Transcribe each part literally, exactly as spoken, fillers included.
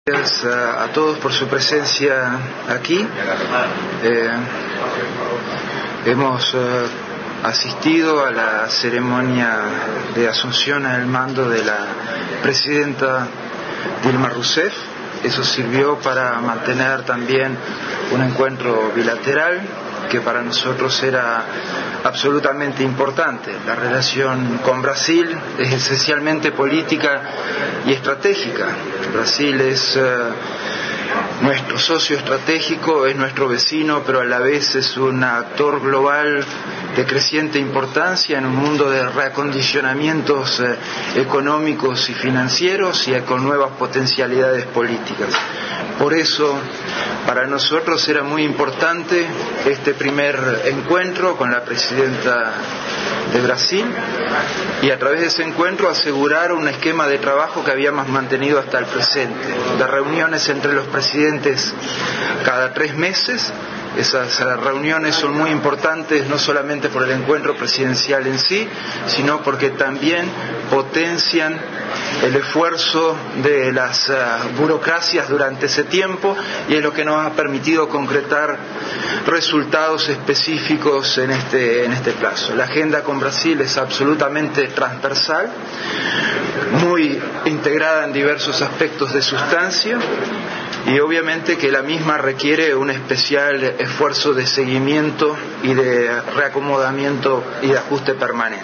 Gracias a, a todos por su presencia aquí. Eh, hemos eh, asistido a la ceremonia de asunción al mando de la presidenta Dilma Rousseff. Eso sirvió para mantener también un encuentro bilateral que para nosotros era absolutamente importante. La relación con Brasil es esencialmente política y estratégica. Brasil es eh, nuestro socio estratégico, es nuestro vecino, pero a la vez es un actor global de creciente importancia en un mundo de reacondicionamientos eh, económicos y financieros y con nuevas potencialidades políticas. Por eso, para nosotros era muy importante este primer encuentro con la presidenta de Brasil y a través de ese encuentro asegurar un esquema de trabajo que habíamos mantenido hasta el presente, de reuniones entre los presidentes cada tres meses. Esas reuniones son muy importantes no solamente por el encuentro presidencial en sí, sino porque también potencian el esfuerzo de las uh, burocracias durante ese tiempo y es lo que nos ha permitido concretar resultados específicos en este, en este plazo. La agenda con Brasil es absolutamente transversal, muy integrada en diversos aspectos de sustancia, y obviamente que la misma requiere un especial esfuerzo de seguimiento y de reacomodamiento y de ajuste permanente.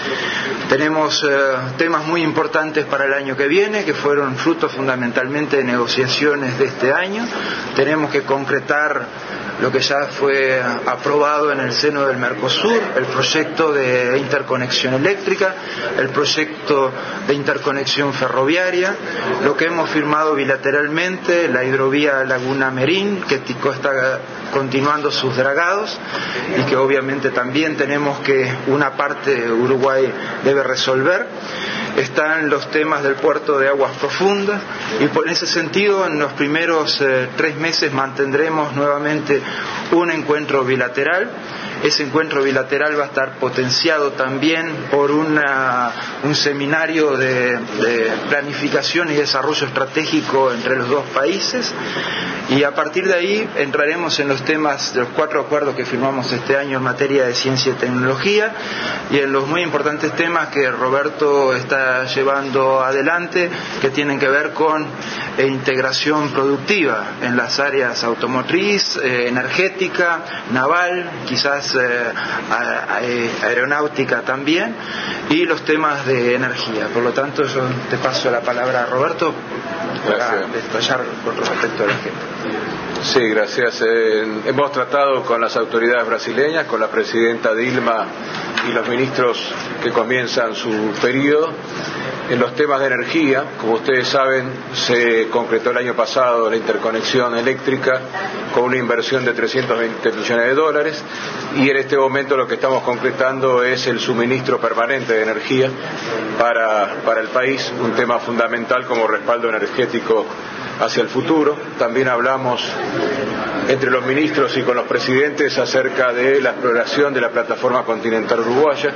Tenemos eh, temas muy importantes para el año que viene, que fueron fruto fundamentalmente de negociaciones de este año. Tenemos que concretar lo que ya fue aprobado en el seno del Mercosur, el proyecto de interconexión eléctrica, el proyecto de interconexión ferroviaria, lo que hemos firmado bilateralmente, la hidrovía Laguna Merín, que está continuando sus dragados y que obviamente también tenemos que una parte Uruguay debe resolver. Están los temas del puerto de aguas profundas y por ese sentido en los primeros eh, tres meses mantendremos nuevamente un encuentro bilateral. Ese encuentro bilateral va a estar potenciado también por una, un seminario de, de planificación y desarrollo estratégico entre los dos países y a partir de ahí entraremos en los temas de los cuatro acuerdos que firmamos este año en materia de ciencia y tecnología y en los muy importantes temas que Roberto está llevando adelante que tienen que ver con eh, integración productiva en las áreas automotriz, eh, energética, naval, quizás Eh, a, a, aeronáutica también y los temas de energía. Por lo tanto, yo te paso la palabra a Roberto para detallar con respecto a la agenda. Sí, gracias. Eh, hemos tratado con las autoridades brasileñas, con la presidenta Dilma y los ministros que comienzan su periodo en los temas de energía. Como ustedes saben, se concretó el año pasado la interconexión eléctrica con una inversión de trescientos veinte millones de dólares y en este momento lo que estamos concretando es el suministro permanente de energía para, para el país, un tema fundamental como respaldo energético hacia el futuro. También hablamos entre los ministros y con los presidentes acerca de la exploración de la plataforma continental uruguaya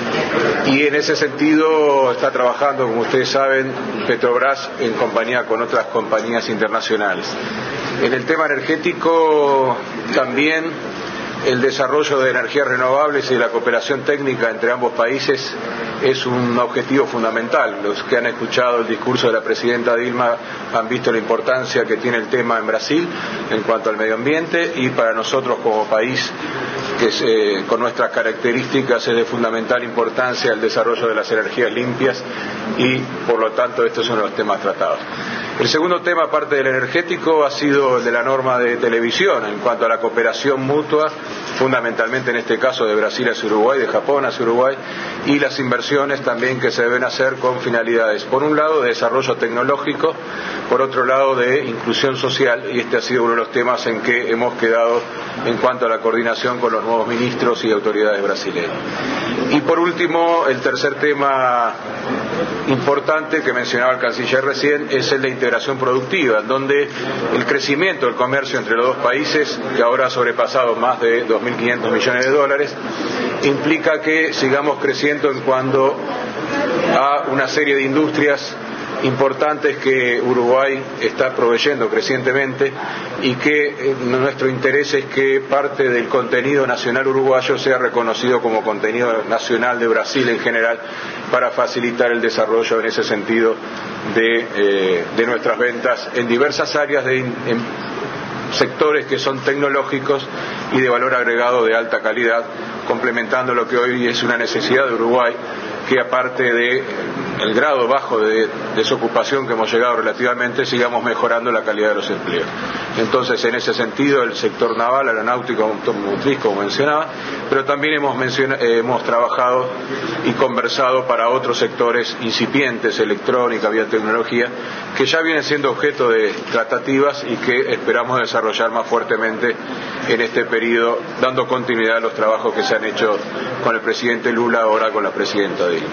y en ese sentido está trabajando, como ustedes saben, Petrobras en compañía con otras compañías internacionales. En el tema energético también el desarrollo de energías renovables y la cooperación técnica entre ambos países es un objetivo fundamental. Los que han escuchado el discurso de la presidenta Dilma han visto la importancia que tiene el tema en Brasil en cuanto al medio ambiente y para nosotros como país que es, eh, con nuestras características es de fundamental importancia el desarrollo de las energías limpias y por lo tanto este es uno de los temas tratados. El segundo tema, aparte del energético, ha sido el de la norma de televisión en cuanto a la cooperación mutua, fundamentalmente en este caso de Brasil hacia Uruguay, de Japón hacia Uruguay, y las inversiones también que se deben hacer con finalidades, por un lado, de desarrollo tecnológico, por otro lado, de inclusión social, y este ha sido uno de los temas en que hemos quedado en cuanto a la coordinación con los nuevos ministros y autoridades brasileñas. Y por último, el tercer tema importante que mencionaba el canciller recién es el de integración productiva, donde el crecimiento del comercio entre los dos países, que ahora ha sobrepasado más de dos mil quinientos millones de dólares, implica que sigamos creciendo en cuanto a una serie de industrias importantes que Uruguay está proveyendo crecientemente y que eh, nuestro interés es que parte del contenido nacional uruguayo sea reconocido como contenido nacional de Brasil en general, para facilitar el desarrollo en ese sentido de, eh, de nuestras ventas en diversas áreas de in, en sectores que son tecnológicos y de valor agregado de alta calidad, complementando lo que hoy es una necesidad de Uruguay, que aparte de el grado bajo de desocupación que hemos llegado relativamente, sigamos mejorando la calidad de los empleos. Entonces, en ese sentido, el sector naval, aeronáutico, automotriz, como mencionaba, pero también hemos, menciona, eh, hemos trabajado y conversado para otros sectores incipientes, electrónica, biotecnología, que ya vienen siendo objeto de tratativas y que esperamos desarrollar más fuertemente en este periodo, dando continuidad a los trabajos que se han hecho con el presidente Lula, ahora con la presidenta Dilma.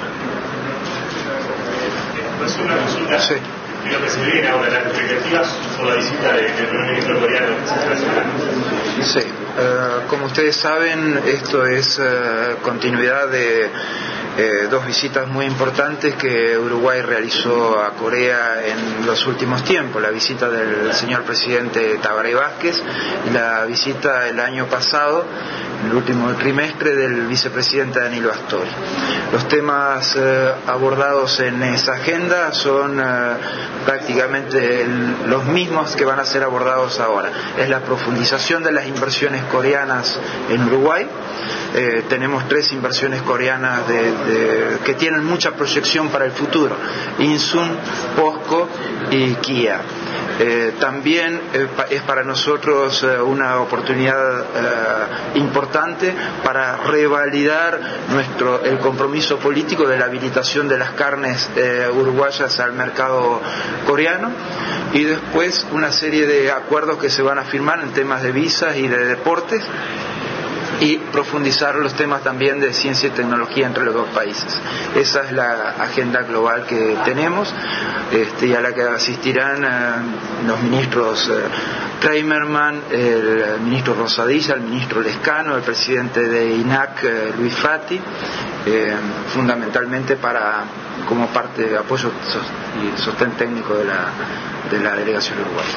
Pues una consulta sí. De lo que se viene ahora, las expectativas por la visita del primer ministro coreano que se está haciendo. Sí, uh, como ustedes saben, esto es uh, continuidad de eh, dos visitas muy importantes que Uruguay realizó a Corea en los últimos tiempos: la visita del señor presidente Tabaré Vázquez y la visita el año pasado, el último trimestre, del vicepresidente Danilo Astori. Los temas eh, abordados en esa agenda son eh, prácticamente el, los mismos que van a ser abordados ahora. Es la profundización de las inversiones coreanas en Uruguay. Eh, tenemos tres inversiones coreanas de, de, que tienen mucha proyección para el futuro: Insun, POSCO y Kia. Eh, también eh, es para nosotros eh, una oportunidad eh, importante para revalidar nuestro el compromiso político de la habilitación de las carnes eh, uruguayas al mercado coreano, y después una serie de acuerdos que se van a firmar en temas de visas y de deportes, y profundizar los temas también de ciencia y tecnología entre los dos países. Esa es la agenda global que tenemos, este, y a la que asistirán eh, los ministros eh, Kramerman, el ministro Rosadilla, el ministro Lescano, el presidente de I N A C, eh, Luis Fati, eh, fundamentalmente para como parte de apoyo y sostén técnico de la, de la delegación uruguaya.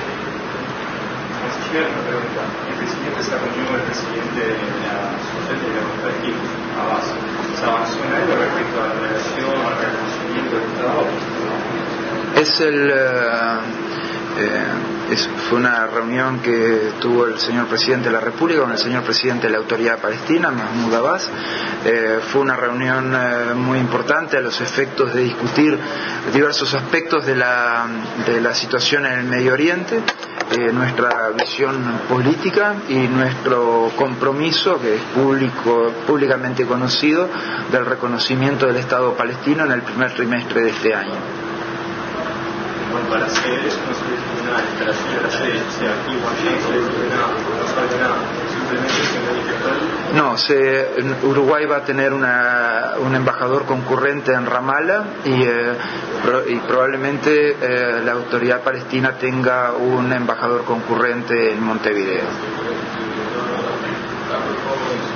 El presidente se reunió con el presidente de la Sociedad de la Argentina, Abbas. ¿Se avanzó en algo respecto a la relación, al reconocimiento del Estado? Es el... Uh, eh, es, fue una reunión que tuvo el señor presidente de la República con el señor presidente de la Autoridad Palestina, Mahmoud Abbas. Eh, fue una reunión eh, muy importante a los efectos de discutir diversos aspectos de la, de la situación en el Medio Oriente, eh, nuestra visión política y nuestro compromiso, que es público, públicamente conocido, del reconocimiento del Estado palestino en el primer trimestre de este año. Para las sedes, no se les nada, instalación de las sedes, o sea, aquí Guayaquil no se les nada, no se les nada, simplemente se manifestó. No, se, Uruguay va a tener una, un embajador concurrente en Ramallah y, eh, pro, y probablemente eh, la autoridad palestina tenga un embajador concurrente en Montevideo.